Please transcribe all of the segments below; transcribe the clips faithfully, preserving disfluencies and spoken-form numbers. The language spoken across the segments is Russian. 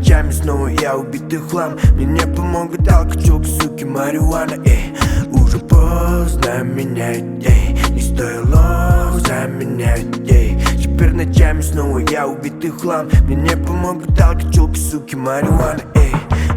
ночами снова я убитый хлам. Мне не помогут алкоголь, суки, марихуана, эй. Уже поздно менять, эй. Не стоило заменять, эй. Теперь ночами снова я убитый хлам. Мне не помогут алкоголь, суки, марихуана, эй.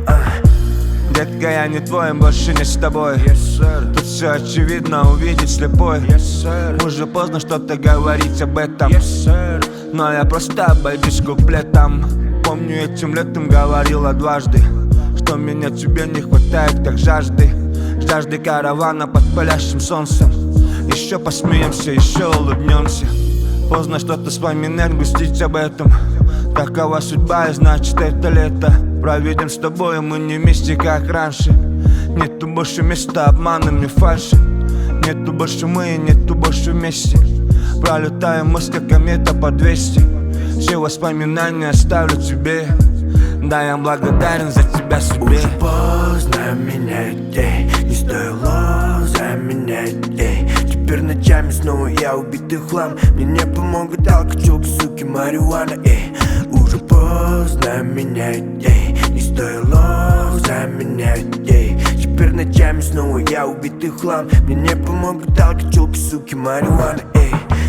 Детка, я не твой, больше не с тобой. yes, Тут все очевидно, увидеть слепой. yes, Уже поздно что-то говорить об этом. yes, Но я просто обойдусь куплетом. Помню, этим летом говорила дважды, что меня тебе не хватает, как жажды. Жажды каравана под палящим солнцем. Еще посмеемся, еще улыбнемся. Поздно что-то вспоминать, грустить об этом. Такова судьба, и значит это лето. Проведем с тобой, мы не вместе, как раньше. Нету больше места обманам и фальши. Нету больше мы, нету больше вместе. Пролетаем мы, как комета по двести. Все воспоминания оставлю тебе. Да, я благодарен за тебя себе. Уже поздно менять, эй. Не стоило заменять, эй. Теперь ночами снова я убитый хлам. Мне не помогут алкоголь, суки, марихуана, эй. Уже поздно менять, эй. Не стоило заменять, эй. Теперь ночами снова я убитый хлам. Мне не помогут алкоголь, суки, марихуана, эй.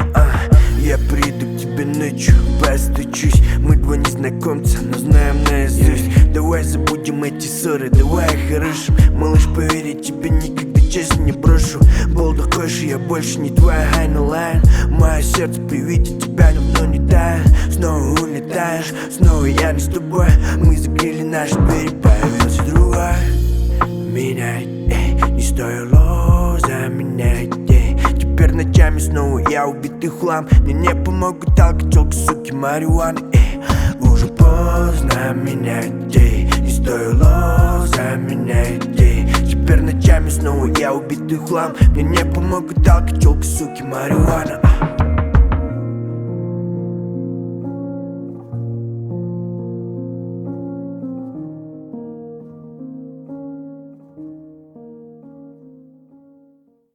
Я приду к тебе ночью, постучусь. Мы два незнакомца, но знаем наизусть. Давай забудем эти ссоры, давай хорошим. Малыш, поверь, я тебя никогда честно не брошу. Был такой же, я больше не твоя хайнлайн. Мое сердце при виде тебя давно не тает. Снова улетаешь, снова я не с тобой. Мы закрыли наши двери, появился другой. Менять, эй, не стоило заменять, эй. Теперь ночами снова я убитый хлам. Мне не помогут алкоголь, суки, марихуана, эй. Уже поздно менять, эй. Не стоило заменять, эй. Теперь ночами снова я убитый хлам. Мне не помогут алкоголь, суки, марихуана.